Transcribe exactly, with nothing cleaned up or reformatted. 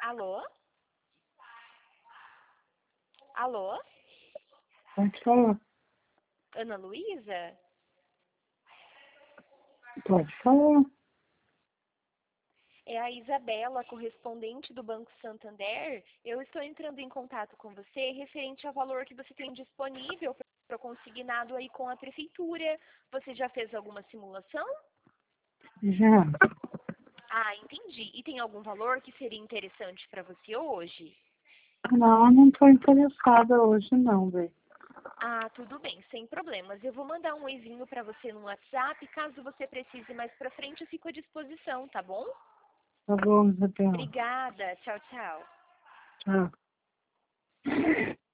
Alô? Alô? Pode falar. Ana Luísa? Pode falar. É a Isabela, correspondente do Banco Santander. Eu estou entrando em contato com você referente ao valor que você tem disponível para o consignado aí com a prefeitura. Você já fez alguma simulação? Já. Ah, entendi. E tem algum valor que seria interessante para você hoje? Não, não estou interessada hoje não, velho. Ah, tudo bem, sem problemas. Eu vou mandar um oizinho para você no WhatsApp. Caso você precise mais para frente, eu fico à disposição, tá bom? Tá bom, Isabela. Obrigada. Tchau, tchau. Tchau.